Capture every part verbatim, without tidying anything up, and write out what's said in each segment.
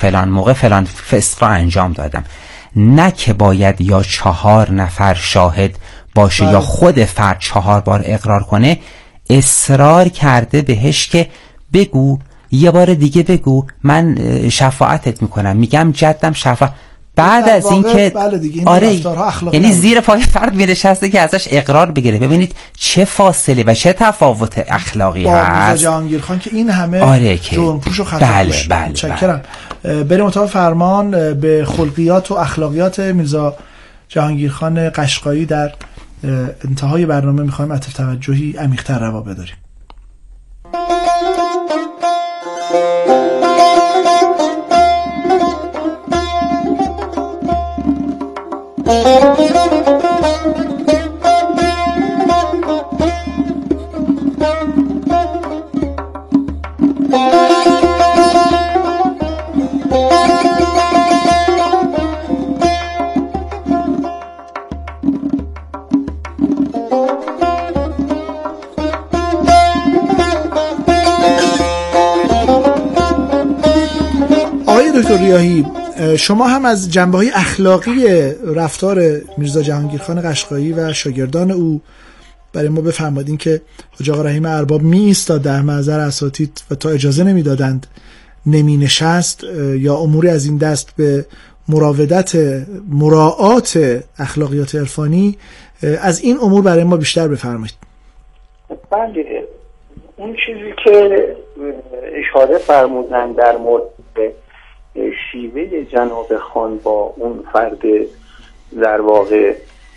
فلان موقع فلان فسق را انجام دادم، نه که باید یا چهار نفر شاهد باشه بله. یا خود فرد چهار بار اقرار کنه. اصرار کرده بهش که بگو، یه بار دیگه بگو، من شفاعتت میکنم، میگم جدم شفاعت. بعد از این که بله دیگه این آره یعنی زیر پای فرد می‌نشسته که ازش اقرار بگیره. ببینید چه فاصله و چه تفاوت اخلاقی با هست. میرزا جهانگیرخان که این همه آره که جرم‌پوش و خطاپوش. بله بله متشکرم. بریم اتاق فرمان به خلقیات و اخلاقیات میرزا جهانگیرخان قشقایی در انتهای برنامه می‌خوایم عطف توجهی عمیق‌تر روا بداریم. دکتر ریاحی، شما هم از جنبه‌های اخلاقی رفتار میرزا جهانگیرخان قشقایی و شاگردان او برای ما بفرمایید که حاج آقا رحیم ارباب می ایستاد در محضر اساتید و تا اجازه نمیدادند نمی نشست یا اموری از این دست به مراودت مراعات اخلاقیات عرفانی. از این امور برای ما بیشتر بفرمایید. بله، اون چیزی که اشاره فرمودن در مورد شیوه جناب خان با اون فرد در واقع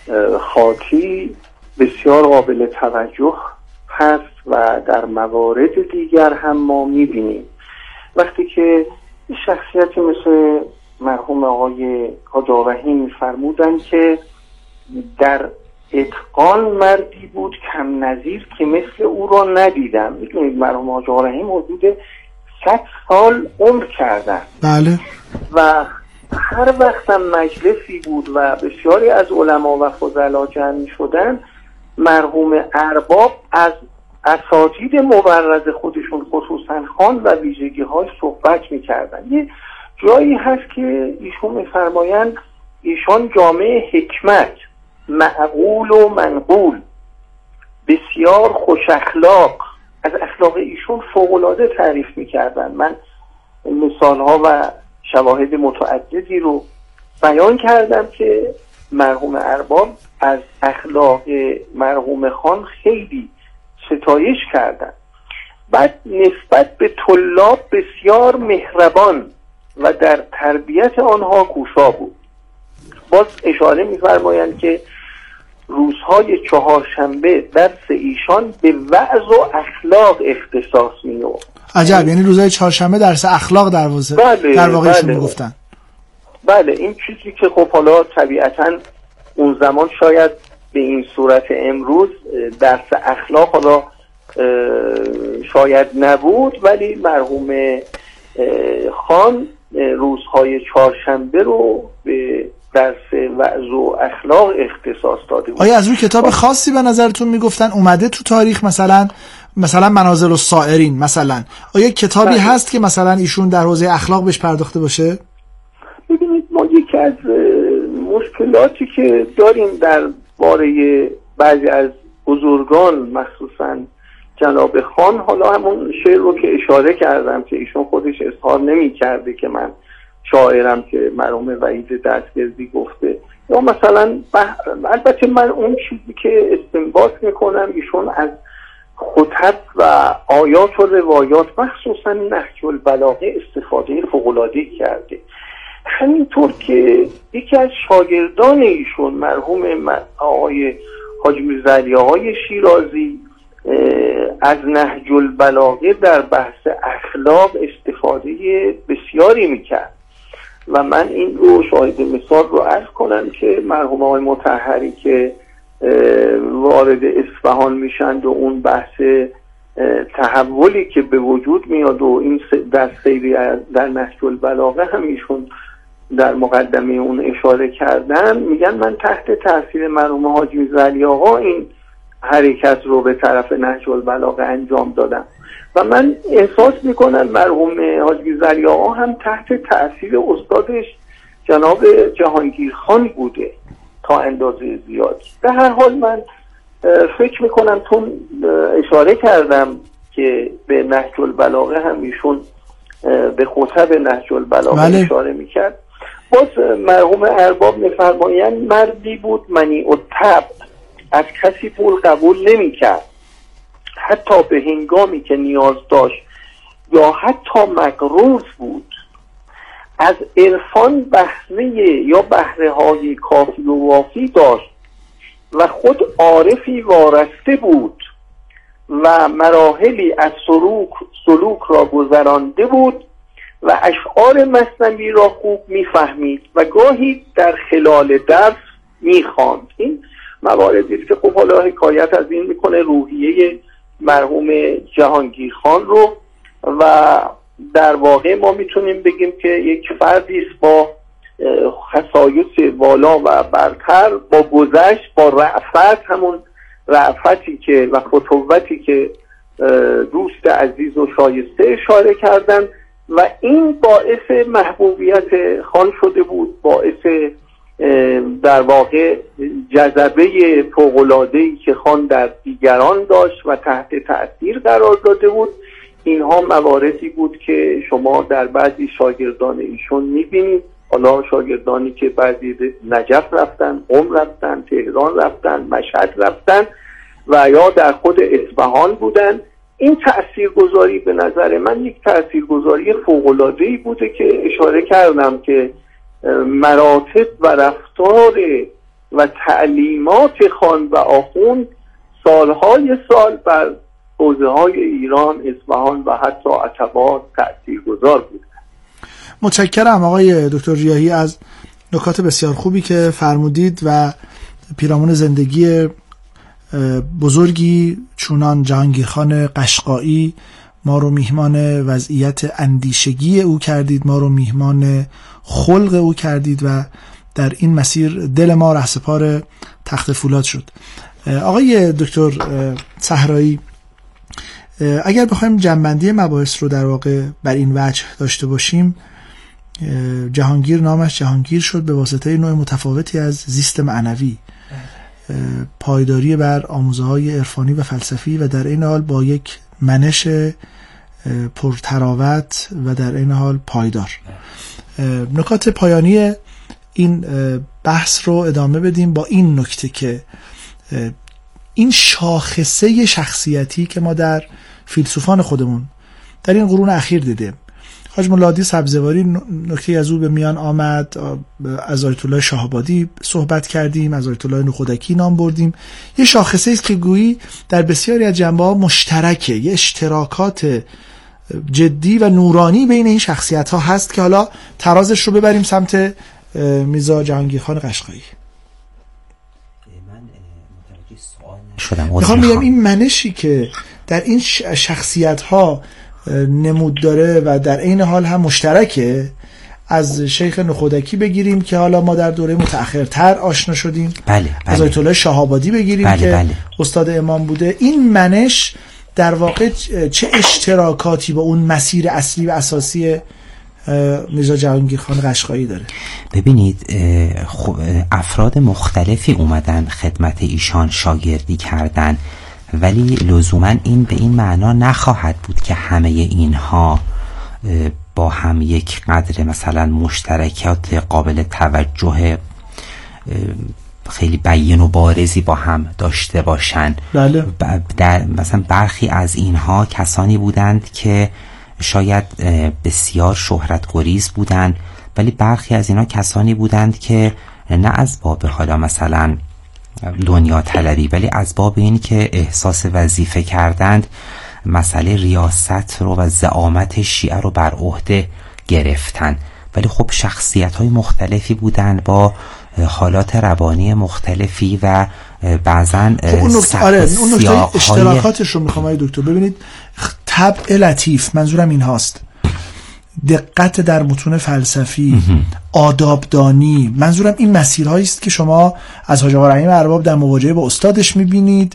خاکی بسیار قابل توجه هست و در موارد دیگر هم ما میبینیم. وقتی که شخصیتی مثل مرحوم آقای حاج آقا رحیم فرمودن که در اتقان مردی بود کم نظیر که مثل او را ندیدم. میدونید مرحوم حاج آقا رحیم حدود صد سال عمر کردن. بله. و هر وقت هم مجلسی بود و بسیاری از علما و فضلا جمع شدن، مرحوم ارباب از اساتید مبرز خودشون خصوصا خان و ویژگی های صحبت میکردن. یه جایی هست که ایشون میفرمایند ایشان جامعه حکمت، معقول و منقول، بسیار خوش اخلاق، از اخلاق ایشون فوق‌العاده تعریف میکردن. من مثالها و شواهد متعددی رو بیان کردم که مرحوم ارباب از اخلاق مرحوم خان خیلی ستایش کردن. بعد نسبت به طلاب بسیار مهربان و در تربیت آنها کوشا بود. باز اشاره می‌فرمایند که روزهای چهارشنبه درس ایشان به وعظ و اخلاق اختصاص می‌یافت. عجب، یعنی روزهای چهارشنبه درس اخلاق در واقع بله، در واقع ایشون بله. میگفتن. بله، این چیزی که خب حالا طبیعتاً اون زمان شاید به این صورت امروز درس اخلاق حالا شاید نبود، ولی مرحوم خان روزهای چهارشنبه رو به درس وعظ و اخلاق اختصاص داده بود. آیا از روی کتاب خاصی به نظرتون میگفتن اومده تو تاریخ؟ مثلا مثلا منازل السائرین مثلا، آیا کتابی بله. هست که مثلا ایشون در حوزه اخلاق بهش پرداخته باشه؟ ببینید، ما یکی از مشکلاتی که داریم در باره بعضی از بزرگان مخصوصا جناب خان، حالا همون شعر رو که اشاره کردم که ایشون خودش اظهار نمی کرده که من شاعرم که مرحوم وحید دستگردی گفته، یا مثلا بح... البته من اون چیزی که استنباط میکنم ایشون از خطب و آیات و روایات مخصوصا نهج البلاغه استفاده فوق‌العاده‌ای کرده. همینطور که یکی از شاگردان ایشون مرحوم آقای حاج میرزا علی آقای شیرازی از نهج البلاغه در بحث اخلاق استفاده بسیاری میکرد و من این رو شاهد مثال رو عرض کنم که مرحوم آقای مطهری که وارد اصفهان میشند و اون بحث تحولی که به وجود میاد و این در سیری در نهج البلاغه هم ایشون در مقدمه اون اشاره کردن، میگن من تحت تاثیر مرحوم حاج میرزا علی آقا این حرکت رو به طرف نهج البلاغه انجام دادم. و من احساس میکنم مرحوم حاجی ضریع‌آقا هم تحت تأثیر استادش جناب جهانگیرخان بوده تا اندازه زیاد. به هر حال من فکر میکنم چون اشاره کردم که به نهج البلاغه هم ایشون به خطب نهج البلاغه بله. اشاره میکرد. باز مرحوم ارباب میفرمایند مردی بود منیع الطبع، از کسی پول قبول نمیکرد، حتی به هنگامی که نیاز داشت یا حتی مقروض بود. از عرفان بهره یا بهره های کافی و وافی داشت و خود عارفی وارسته بود و مراحلی از سلوک, سلوک را گذرانده بود و اشعار مثنوی را خوب میفهمید و گاهی در خلال درس میخواند. این مواردی است که خب حالا حکایت از این میکنه روحیه مرحوم جهانگیرخان رو و در واقع ما میتونیم بگیم که یک فردی است با خصایص والا و برتر، با گذشت، با رأفت، همون رأفتی که و فتوتی که دوست عزیز و شایسته اشاره کردن و این باعث محبوبیت خان شده بود، باعث در واقع جذبه فوق‌العاده‌ای که خان در دیگران داشت و تحت تأثیر قرار داده بود. اینها مواردی بود که شما در بعضی شاگردان ایشون میبینید، حالا شاگردانی که بعضی نجف رفتن، قم رفتن، تهران رفتن، مشهد رفتن و یا در خود اصفهان بودن. این تأثیرگذاری به نظر من یک تأثیرگذاری فوق‌العاده‌ای بوده که اشاره کردم که مراتب و رفتار و تعلیمات خان و آخوند سالهای سال بر حوزه های ایران، اصفهان و حتی عتبات تأثیرگذار بود. متشکرم آقای دکتر ریاحی از نکات بسیار خوبی که فرمودید و پیرامون زندگی بزرگی چونان جهانگیرخان قشقایی ما رو میهمان وضعیت اندیشگی او کردید، ما رو میهمان خلق او کردید و در این مسیر دل ما رهسپار تخت فولاد شد. آقای دکتر صحرایی، اگر بخوایم جنبندی مباحث رو در واقع بر این وجه داشته باشیم، جهانگیر نامش جهانگیر شد به واسطه نوع متفاوتی از زیست معنوی، پایداری بر آموزه‌های عرفانی و فلسفی و در این حال با یک منش پرتراوت و در این حال پایدار. نکات پایانی این بحث رو ادامه بدیم با این نکته که این شاخصه شخصیتی که ما در فیلسوفان خودمون در این قرون اخیر دیدیم، حاج مولادی سبزواری نکته از او به میان آمد، از آیت الله شاهآبادی صحبت کردیم، از آیت الله نخودکی نام بردیم. یه شاخصه است که گویی در بسیاری از جنبه‌ها مشترکه، یه اشتراکات جدی و نورانی بین این شخصیت ها هست که حالا ترازش رو ببریم سمت میرزا جهانگیرخان قشقایی. میخوام بگم این منشی که در این شخصیت ها نمود داره و در این حال هم مشترکه، از شیخ نخودکی بگیریم که حالا ما در دوره متأخرتر آشنا شدیم، بله، بله. از آیت الله شاهآبادی بگیریم بله، که بله. استاد امام بوده. این منش در واقع چه اشتراکاتی با اون مسیر اصلی و اساسی میرزا جهانگیرخان قشقایی داره؟ ببینید افراد مختلفی اومدن خدمت ایشان شاگردی کردن، ولی لزوما این به این معنا نخواهد بود که همه اینها با هم یک قدر مثلا مشترکات قابل توجه خیلی بیان و بارزی با هم داشته باشن. بله. در مثلا برخی از اینها کسانی بودند که شاید بسیار شهرت گریز بودند، ولی برخی از اینها کسانی بودند که نه از باب حالا مثلا دنیا طلبی، ولی از باب این که احساس وظیفه کردند مسئله ریاست رو و زعامت شیعه رو بر عهده گرفتن. ولی خب شخصیت های مختلفی بودند با حالات روانی مختلفی و بعضا خب اون نکته آره اون نکته اشتراکاتش رو میخوام آقای دکتر ببینید. طبع لطیف، منظورم این هاست، دقت در متون فلسفی، آدابدانی، منظورم این مسیرهایی است که شما از حاج آقا رحیم ارباب در مواجهه با استادش میبینید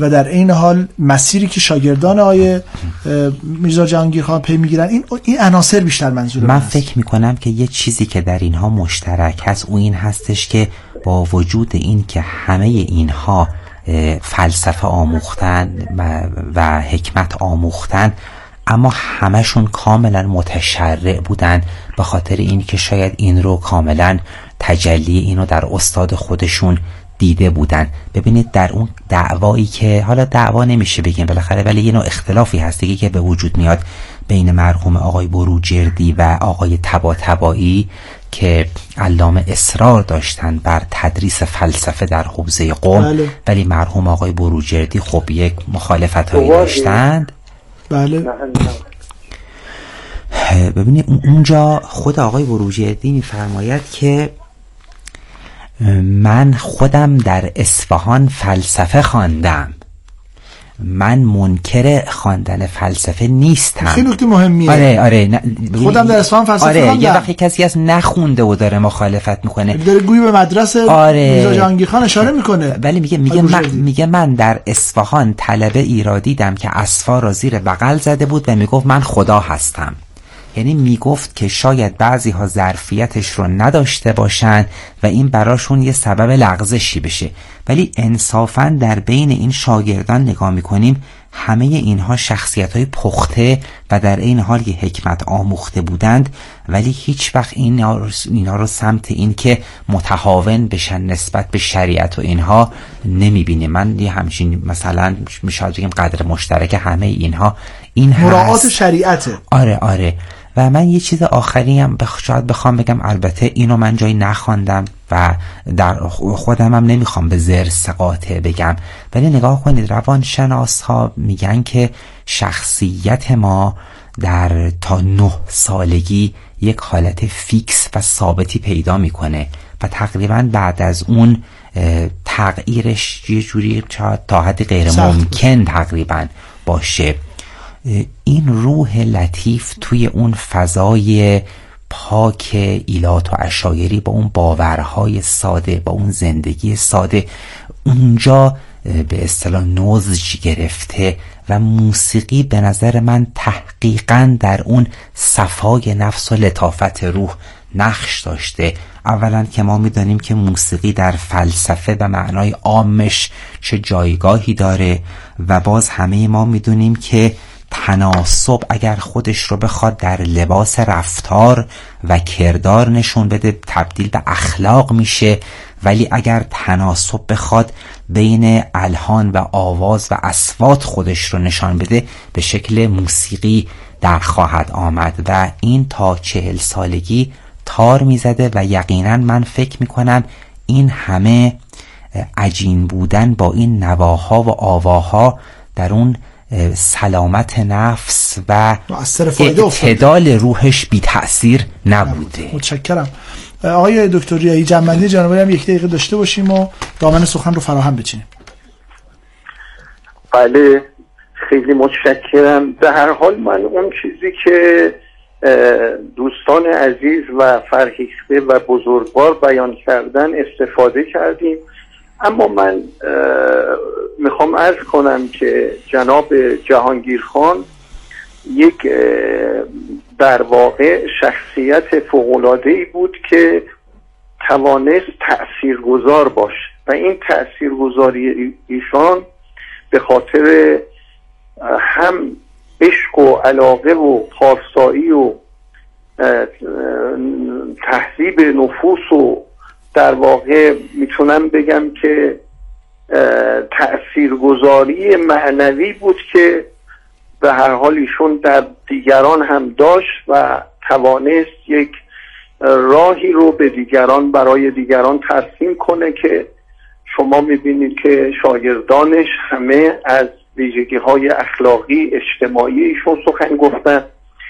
و در این حال مسیری که شاگردان آیه میرزا جهانگیر خان پی میگیرن، این این عناصر بیشتر منظور من فکر میکنم که یه چیزی که در اینها مشترک هست او این هستش که با وجود این که همه اینها فلسفه آموختن و حکمت آموختن، اما همشون کاملا متشرع بودن، به خاطر این که شاید این رو کاملا تجلی اینو در استاد خودشون دیده بودن. ببینید در اون دعوایی که حالا دعوا نمیشه بگیم بالاخره، ولی یه نوع اختلافی هستی که به وجود میاد بین مرحوم آقای بروجردی و آقای طباطبایی که علامه اصرار داشتن بر تدریس فلسفه در حوزه قم، بله. ولی مرحوم آقای بروجردی خب یک مخالفتایی داشتند. بله. ببینید اونجا خود آقای بروجردی میفرماید که من خودم در اصفهان فلسفه خواندم، من منکر خواندن فلسفه نیستم. خیلی نکته مهمیه. آره آره ن... خودم در اصفهان فلسفه آره خواندم. یه وقتی کسی از نخونده و داره مخالفت میکنه، داره گویی به مدرسه آره. میرزا جهانگیر خان اشاره میکنه، ولی میگه میگه من میگه من در اصفهان طلبه ای را دیدم که اصفا را زیر بغل زده بود و میگفت من خدا هستم. یعنی میگفت که شاید بعضی ها ظرفیتش رو نداشته باشن و این براشون یه سبب لغزشی بشه، ولی انصافاً در بین این شاگردان نگاه میکنیم همه اینها شخصیت های پخته و در این حال یه حکمت آموخته بودند، ولی هیچ وقت اینا رو, اینا رو سمت این که متهاون بشن نسبت به شریعت و اینها نمیبینیم. من یه همچین مثلا میشاید بگیم قدر مشترک همه اینها این هست، مراعات شریعته. آره آره. و من یه چیز آخری هم بخ... شاید بخوام بگم، البته اینو من جایی نخواندم و در خودم هم نمیخوام به زرس قاطع بگم، ولی نگاه کنید روانشناس ها میگن که شخصیت ما در تا نه سالگی یک حالت فیکس و ثابتی پیدا میکنه و تقریبا بعد از اون تغییرش یه جوری تا حد غیر ممکن تقریبا باشه. این روح لطیف توی اون فضای پاک ایلات و عشایری با اون باورهای ساده، با اون زندگی ساده، اونجا به اصطلاح نضج گرفته و موسیقی به نظر من تحقیقاً در اون صفای نفس و لطافت روح نقش داشته. اولا که ما میدانیم که موسیقی در فلسفه و معنای عامش چه جایگاهی داره و باز همه ما میدونیم که تناسب اگر خودش رو بخواد در لباس رفتار و کردار نشون بده تبدیل به اخلاق میشه، ولی اگر تناسب بخواد بین الحان و آواز و اصوات خودش رو نشان بده به شکل موسیقی در خواهد آمد و این تا چهل سالگی تار میزده و یقینا من فکر میکنم این همه عجین بودن با این نواها و آواها در اون سلامت نفس و اعتدال روحش بی تأثیر نبوده. متشکرم. آقای دکتر ریاحی جنبندی جناب هم یک دقیقه داشته باشیم و دامن سخن رو فراهم بچینیم. بله خیلی متشکرم. به هر حال من اون چیزی که دوستان عزیز و فرهیخته و بزرگوار بیان کردن استفاده کردیم، اما من میخوام عرض کنم که جناب جهانگیر خان یک در واقع شخصیت فوق‌العاده‌ای بود که توانست تأثیرگذار باشه و این تأثیرگذاری ایشان به خاطر هم عشق و علاقه و پارسایی و تهذیب نفوس و در واقع میتونم بگم که تأثیرگذاری معنوی بود که به هر حال ایشون در دیگران هم داشت و توانست یک راهی رو به دیگران برای دیگران ترسیم کنه که شما میبینید که شاگردانش همه از ویژگی‌های اخلاقی اجتماعی ایشون سخن گفتن.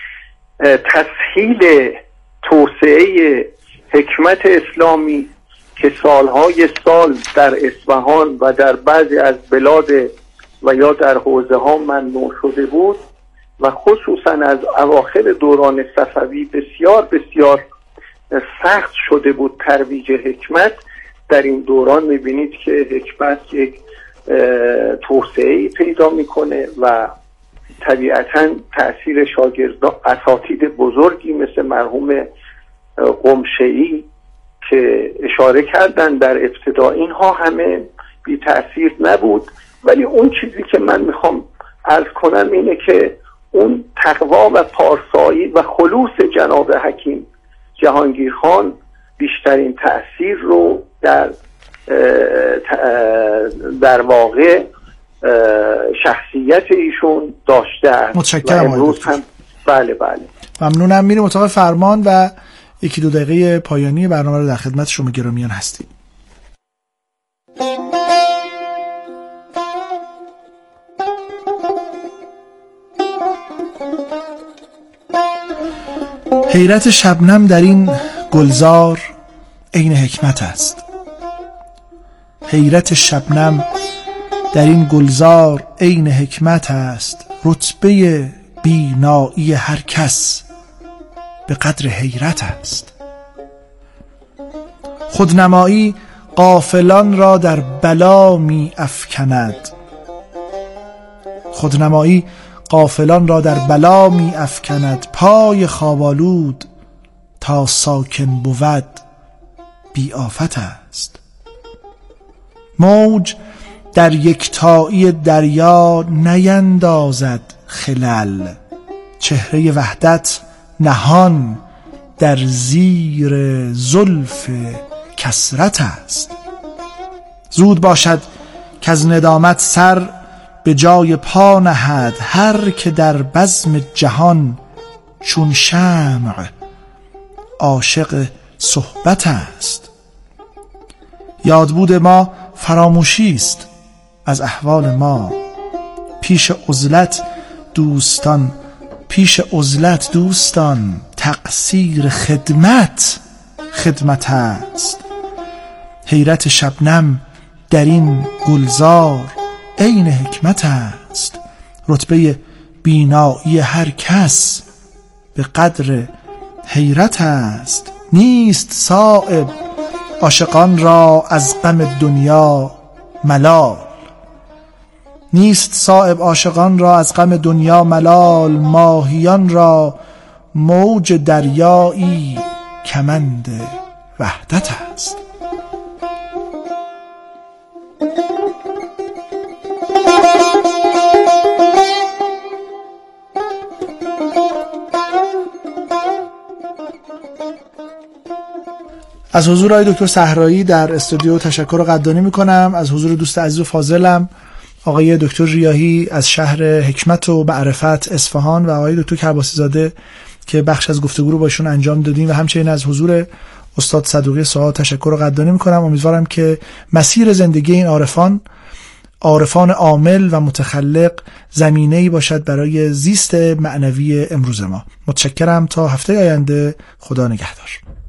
تسهیل توسعه حکمت اسلامی که سالهای سال در اصفهان و در بعضی از بلاد و یا در حوزه ها ممنوع شده بود و خصوصا از اواخر دوران صفوی بسیار بسیار سخت شده بود ترویج حکمت، در این دوران میبینید که حکمت یک توسعه پیدا میکنه و طبیعتاً تأثیر شاگردان اساتید بزرگی مثل مرحوم قمشه‌ای که اشاره کردن در ابتدا، اینها همه بی تأثیر نبود. ولی اون چیزی که من میخوام عرض کنم اینه که اون تقوا و پارسایی و خلوص جناب حکیم جهانگیر خان بیشترین تأثیر رو در در واقع شخصیت ایشون داشته است. متشکرم. امروز هم بله بله ممنونم. میریم اتاق فرمان و یکی دو دقیقه پایانی برنامه رو در خدمت شما گرامیان هستیم. حیرت شبنم در این گلزار عین حکمت است. حیرت شبنم در این گلزار عین حکمت است. رتبه بینایی هر کس به قدر حیرت است. خودنمایی غافلان را در بلا می افکند. خودنمایی غافلان را در بلا می افکند. پای خوابالود تا ساکن بود بی آفت است. موج در یکتایی دریا نیندازد خلل. چهره وحدت نهان در زیر زلف کثرت است. زود باشد که از ندامت سر به جای پا نهد. هر که در بزم جهان چون شمع عاشق صحبت است. یادبود ما فراموشی است از احوال ما. پیش عزلت دوستان پیش عزلت دوستان تقصیر خدمت خدمت است. حیرت شبنم در این گلزار عین حکمت است. رتبه بینایی هر کس به قدر حیرت است. نیست صایب عاشقان را از غم دنیا ملال. نیست صایب عاشقان را از غم دنیا ملال. ماهیان را موج دریایی کمند وحدت است. از حضور آقای دکتر صحرایی در استودیو تشکر و قدردانی میکنم. از حضور دوست عزیز و فاضلم آقای دکتر ریاحی از شهر حکمت و معرفت اصفهان و آقای دکتر کرباسی زاده که بخش از گفتگو رو باشون انجام دادیم و همچنین از حضور استاد صدوقی سوها تشکر و قدردانی میکنم. امیدوارم که مسیر زندگی این عارفان عارفان عامل و متخلق زمینه‌ای باشد برای زیست معنوی امروز ما. متشکرم. تا هفته آینده، خدا نگهدار.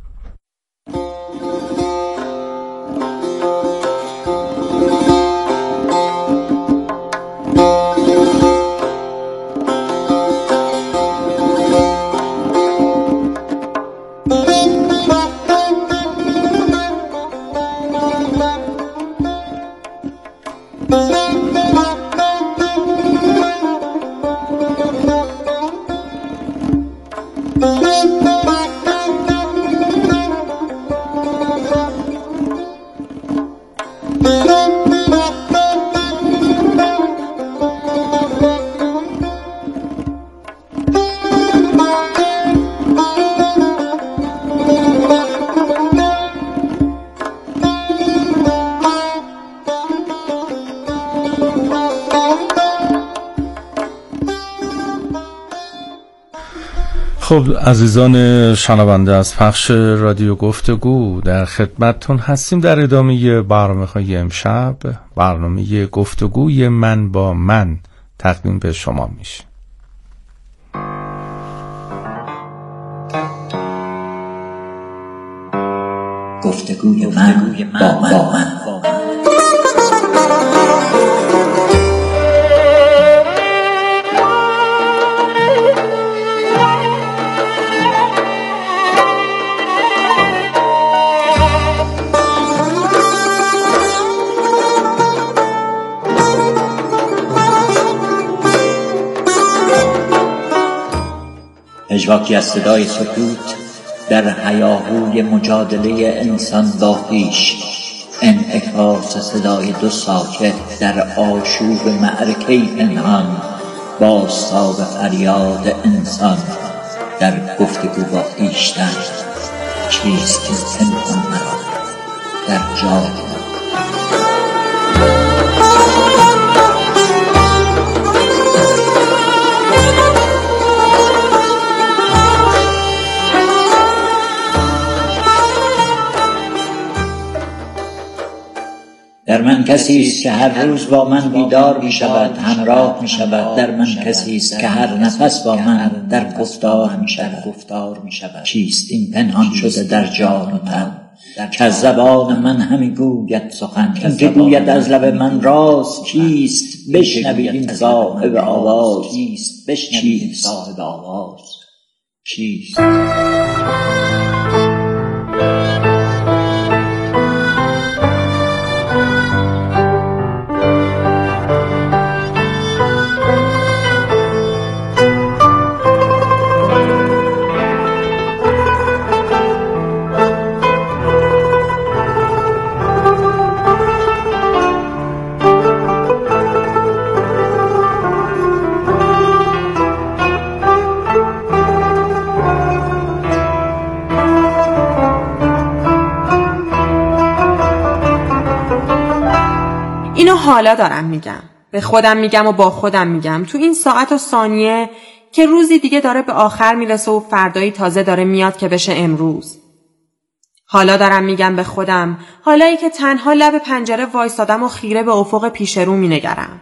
خب عزیزان شنونده از پخش رادیو گفتگو در خدمتتون هستیم در ادامه برنامه‌های امشب. برنامه گفتگوی من با من تقدیم به شما میشه. گفتگوی من با من. پژواکی از صدای سکوت در هیاهوی مجادله انسان با خویش، انعکاس صدای دو ساکت در آشوب معرکه پنهان، بازتاب فریاد انسان در گفتگو با خویشتن. چیست این پنهان مرا در جای در من کسی است که هر روز با من بیدار می شود، همراه می شود. در من کسی است که هر نفس با من در گفتار می شود. چیست این پنهان شده در جان و تن که از زبان من همی گوید سخن؟ این که گوید از لب من راز کیست؟ بشنوید این صاحب آواز کیست؟ بشنوید این صاحب آواز کیست؟ اینو حالا دارم میگم، به خودم میگم و با خودم میگم تو این ساعت و ثانیه که روزی دیگه داره به آخر میرسه و فردایی تازه داره میاد که بشه امروز. حالا دارم میگم به خودم، حالایی که تنها لب پنجره وایسادم و خیره به افق پیش رو مینگرم.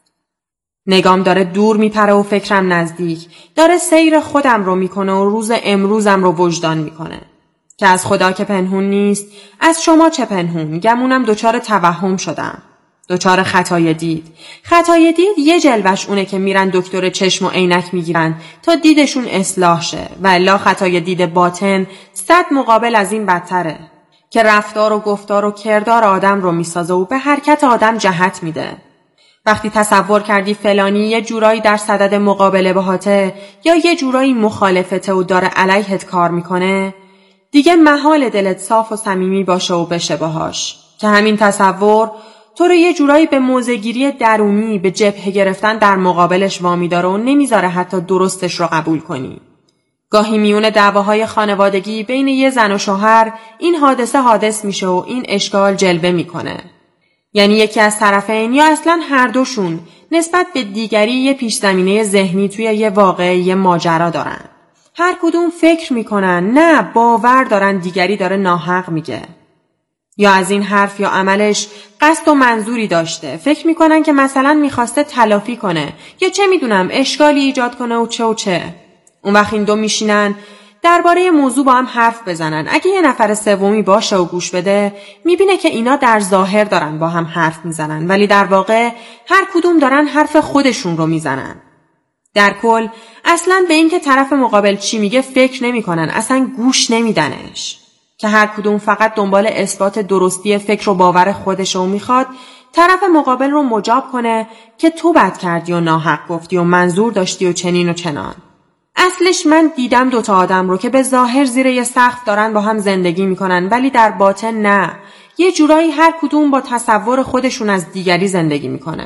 نگام داره دور میپره و فکرم نزدیک، داره سیر خودم رو میکنه و روز امروزم رو وجدان میکنه که از خدا که پنهون نیست، از شما چه پنهون. گمونم دچار توهم شدم، دچار خطای دید. خطای دید یه جلوش اونه که میرن دکتر چشم و عینک میگیرن تا دیدشون اصلاح شه، و الا خطای دید باطن صد مقابل از این بدتره که رفتار و گفتار و کردار آدم رو میسازه و به حرکت آدم جهت میده. وقتی تصور کردی فلانی یه جورایی در صدد مقابله باهاته یا یه جورایی مخالفته و داره علیهت کار میکنه، دیگه محال دلت صاف و صمیمی باشه و بشه باهاش، که همین تصور تو رو یه جورایی به موضع‌گیری درونی، به جبهه گرفتن در مقابلش وامی داره و نمیذاره حتی درستش رو قبول کنی. گاهی میون دعواهای خانوادگی بین یه زن و شوهر این حادثه حادث میشه و این اشکال جلوه میکنه. یعنی یکی از طرفین یا اصلا هر دوشون نسبت به دیگری یه پیش زمینه ذهنی توی یه واقعه، یه ماجرا دارن. هر کدوم فکر میکنن، نه باور دارن دیگری داره ناحق میگه، یا از این حرف یا عملش قصد و منظوری داشته. فکر میکنن که مثلا میخواسته تلافی کنه یا چه میدونم اشکالی ایجاد کنه و چه و چه. اون وقت این دو میشینن درباره موضوع با هم حرف بزنن. اگه یه نفر سومی باشه و گوش بده، میبینه که اینا در ظاهر دارن با هم حرف میزنن، ولی در واقع هر کدوم دارن حرف خودشون رو میزنن. در کل اصلاً به این که طرف مقابل چی میگه فکر نمیکنن، اصلاً گوش نمیدنش، که هر کدوم فقط دنبال اثبات درستی فکر و باور خودش رو میخواد طرف مقابل رو مجاب کنه که تو بد کردی و ناحق گفتی و منظور داشتی و چنین و چنان. اصلش من دیدم دوتا آدم رو که به ظاهر زیر یه سقف دارن با هم زندگی میکنن، ولی در باطن نه، یه جورایی هر کدوم با تصور خودشون از دیگری زندگی میکنه.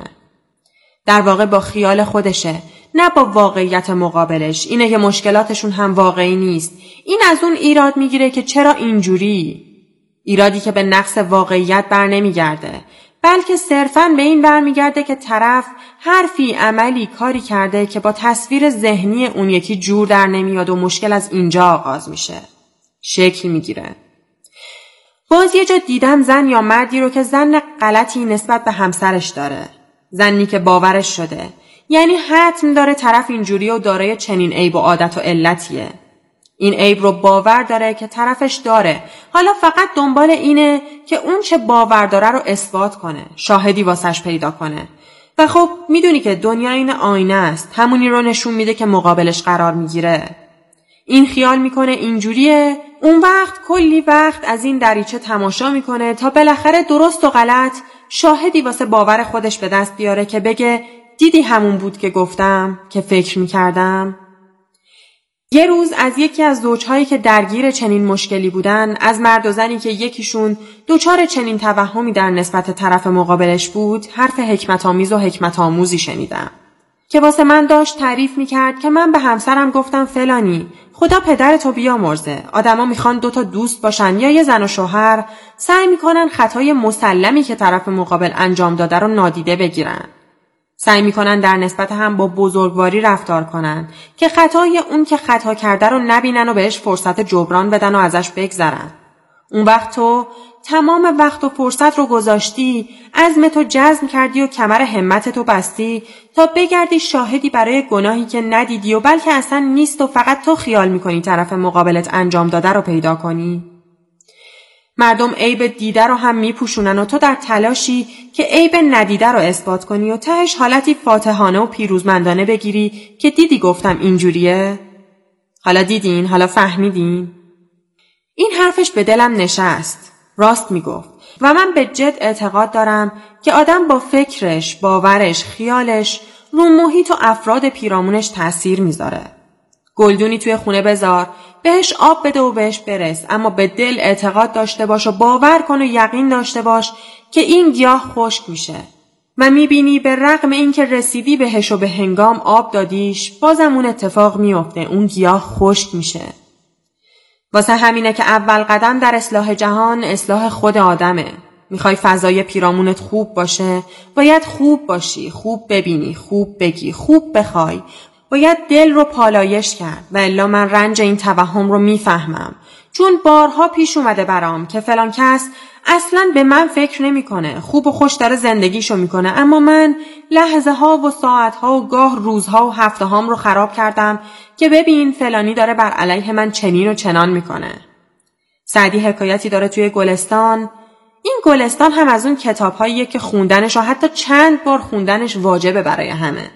در واقع با خیال خودشه، نه با واقعیت مقابلش. اینه که مشکلاتشون هم واقعی نیست. این از اون ایراد میگیره که چرا اینجوری؟ ایرادی که به نقص واقعیت بر نمیگرده، بلکه صرفاً به این برمیگرده که طرف حرفی، عملی، کاری کرده که با تصویر ذهنی اون یکی جور در نمیاد و مشکل از اینجا آغاز میشه، شکل میگیره. باز یه جا دیدم زن یا مردی رو که زن غلطی نسبت به همسرش داره، زنی که باورش شده، یعنی حتم داره طرف اینجوری و دارای چنین عیب و عادت و علتیه. این عیب رو باور داره که طرفش داره، حالا فقط دنبال اینه که اون چه باور داره رو اثبات کنه، شاهدی واسش پیدا کنه. و خب میدونی که دنیا این آینه است، همونی رو نشون میده که مقابلش قرار میگیره. این خیال میکنه اینجوریه، اون وقت کلی وقت از این دریچه تماشا میکنه تا بالاخره درست و غلط شاهدی واسه باور خودش به دست بیاره که بگه دیدی همون بود که گفتم، که فکر میکردم. یه روز از یکی از زوجهایی که درگیر چنین مشکلی بودن، از مرد و زنی که یکیشون دچار چنین توهمی در نسبت طرف مقابلش بود، حرف حکمت آمیز و حکمت آموزی شنیدم که واسه من داشت تعریف میکرد که من به همسرم گفتم فلانی، خدا پدرتو بیامرزه، آدما میخوان دوتا دوست باشن یا یه زن و شوهر، سعی میکنن خطای مسلمی که طرف مقابل انجام داده رو نادیده بگیرن. سعی میکنن در نسبت هم با بزرگواری رفتار کنن که خطای اون که خطا کرده رو نبینن و بهش فرصت جبران بدن و ازش بگذرن. اون وقت تو تمام وقت و فرصت رو گذاشتی، عزمتو جزم کردی و کمر همتتو بستی تا بگردی شاهدی برای گناهی که ندیدی و بلکه اصلا نیست و فقط تو خیال میکنی طرف مقابلت انجام داده رو پیدا کنی. مردم عیب دیده رو هم میپوشونن و تو در تلاشی که عیب ندیده رو اثبات کنی و تهش حالتی فاتحانه و پیروزمندانه بگیری که دیدی گفتم اینجوریه؟ حالا دیدین؟ حالا فهمیدین؟ این حرفش به دلم نشست. راست میگفت و من به جد اعتقاد دارم که آدم با فکرش، باورش، خیالش رو محیط و افراد پیرامونش تأثیر میذاره. گلدونی توی خونه بذار، بهش آب بده و بهش برس، اما به دل اعتقاد داشته باش و باور کن و یقین داشته باش که این گیاه خشک میشه و میبینی به رغم این که رسیدی بهش و به هنگام آب دادیش، بازم اون اتفاق میفته، اون گیاه خشک میشه. واسه همینه که اول قدم در اصلاح جهان اصلاح خود آدمه. میخوای فضای پیرامونت خوب باشه، باید خوب باشی، خوب ببینی، خوب بگی، خوب بخوای. باید دل رو پالایش کرد و الا من رنج این توهم رو میفهمم، چون بارها پیش اومده برام که فلان کس اصلاً به من فکر نمیکنه، خوب و خوش داره زندگیشو میکنه، اما من لحظه ها و ساعت ها و گاه روزها و هفته هام رو خراب کردم که ببین فلانی داره بر علیه من چنین و چنان میکنه. سعدی حکایتی داره توی گلستان. این گلستان هم از اون کتاب‌هاییه که خوندنش و حتی چند بار خوندنش واجبه برای همه.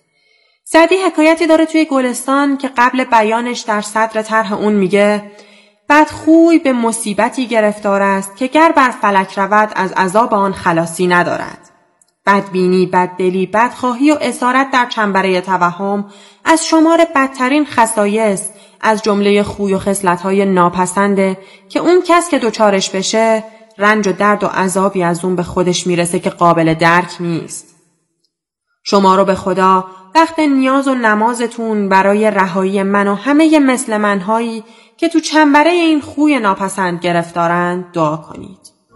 سعدی حکایتی داره توی گلستان که قبل بیانش در صدر طرح اون میگه بدخوی به مصیبتی گرفتار است که گر بر فلک رود از عذاب آن خلاصی ندارد. بدبینی، بددلی، بدخواهی و اسارت در چنبره توهم از شمار بدترین خصایص از جمله خوی و خصلت‌های ناپسنده که اون کس که دوچارش بشه رنج و درد و عذابی از اون به خودش میرسه که قابل درک نیست. شما رو به خدا وقت نیاز و نمازتون برای رهایی من و همه مثل منهایی که تو چنبره این خوی ناپسند گرفتارند دعا کنید.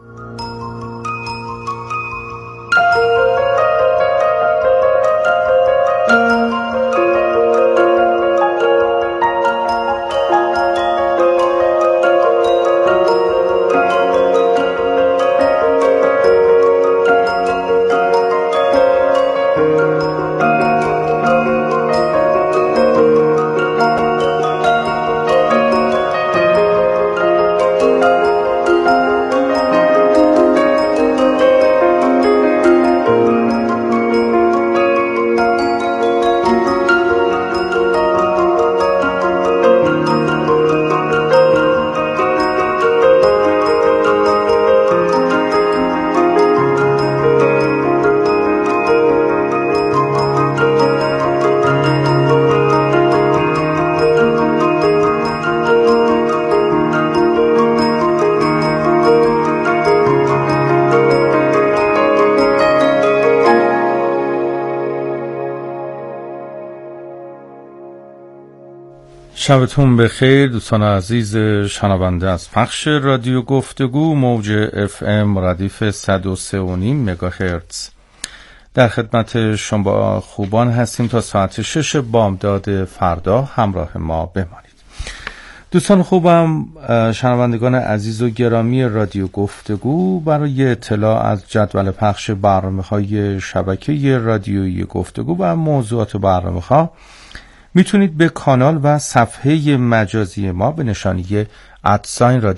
شبتون بخیر دوستان عزیز شنونده از پخش رادیو گفتگو موج اف ام ردیف صد و سه و نیم مگاهرتز. در خدمت شما خوبان هستیم تا ساعت شش بامداد فردا همراه ما بمانید. دوستان خوبم، شنوندگان عزیز و گرامی رادیو گفتگو، برای اطلاع از جدول پخش برنامه‌های شبکه رادیویی گفتگو و موضوعات برنامه‌ها میتونید به کانال و صفحه مجازی ما به نشانی ادساین رادیو